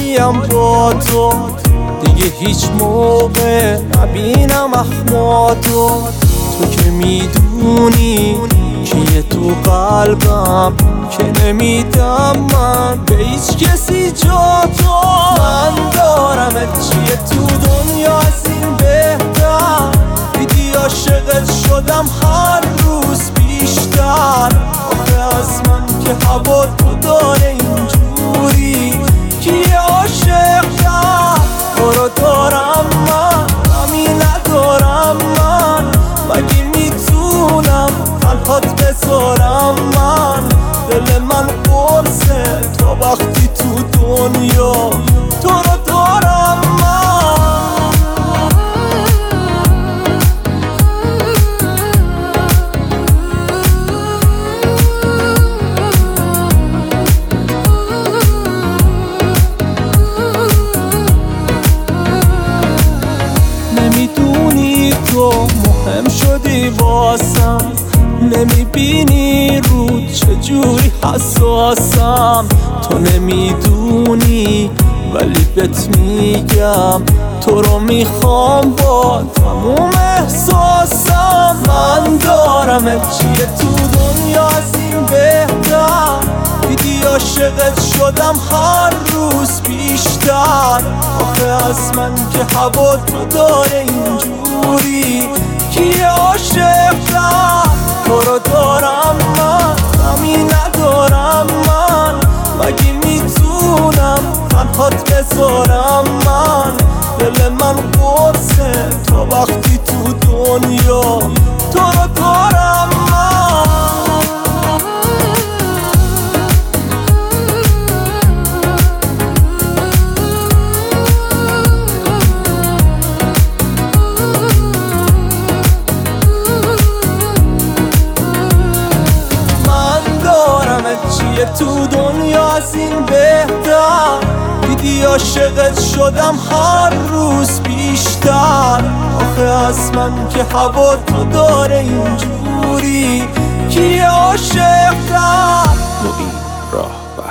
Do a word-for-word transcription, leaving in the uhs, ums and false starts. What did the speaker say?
خالیم با تو، دیگه هیچ موقع نبینم اخماتو. تو که میدونی کیه تو قلبم، که نمیدم من به هیچ کسی جا تو. من دارمت چیه تو دنیا از این بهتر، دیدی عاشقت شدم هر روز بیشتر. آخه از من که هوا تو داره اینجوری، کیه عاشق کرد تو رو دارم من، همین ندارم من. مگه میتونم تنهات بذارم من؟ دل من قرصه تا وقتی تو دنیا تو رو دارم من. نمیدونی تو مهم شدی واسم، نمیبینی رو چجوری حساسم. تو نمیدونی ولی بهت میگم تو رو میخوام با تموم احساسم. من دارمت چیه تو دنیا از این بهتر، دیدی عاشقت شدم هر روز بیشتر. آخه از من که هوا تو داره اینجوری، کیه عاشق کرد تو رو دارم من، همین ندارم من. مگه میتونم تنهات بذارم من؟ دل من قرصه تا وقتی تو دنیا تو رو دارم من. چیه تو دنیا از این بهتر، دیدی عاشقت شدم هر روز بیشتر. آخه از من که هوا تو داره اینجوری، کیه عاشق کرد؟ معین راهبر.